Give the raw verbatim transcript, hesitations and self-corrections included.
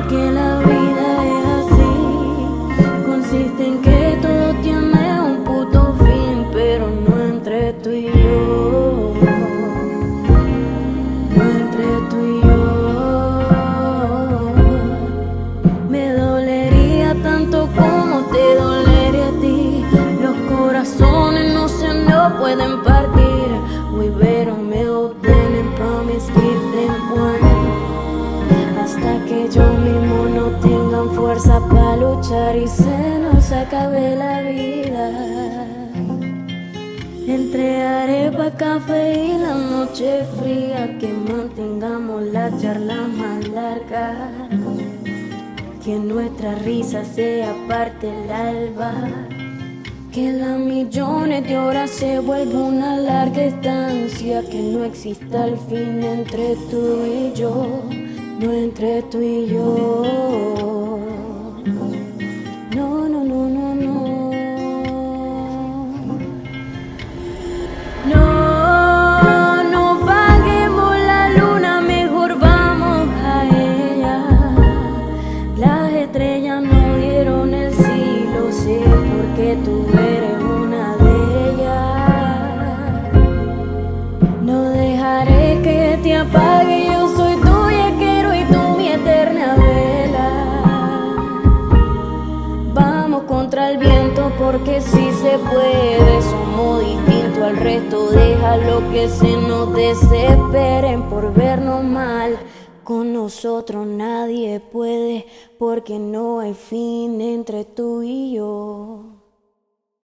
que la vida es así, consiste en que todo tiene un puto fin, pero no entre tú y yo, no entre tú y yo. Me dolería tanto como te dolería a ti, los corazones no se no pueden partir. We better melt them and promise keep them warm, hasta que yo mismo no tengan fuerza para luchar y se nos acabe la vida. Entre arepa, café y la noche fría, que mantengamos la charla más larga, que nuestra risa sea parte del alba, que las millones de horas se vuelva una larga estancia, que no exista el fin entre tú y yo, no entre tú y yo. No, no, no, no, no. No, no paguemos la luna, mejor vamos a ella. Las estrellas no dieron el sí, lo sé, porque tú eres una de ellas. No dejaré que te apague, yo soy tuya, quiero y tú mi eterna vela. Vamos contra el viento porque sí se puede, somos distintos al resto, déjalo que se nos desesperen por vernos mal. Con nosotros nadie puede, porque no hay fin entre tú y yo.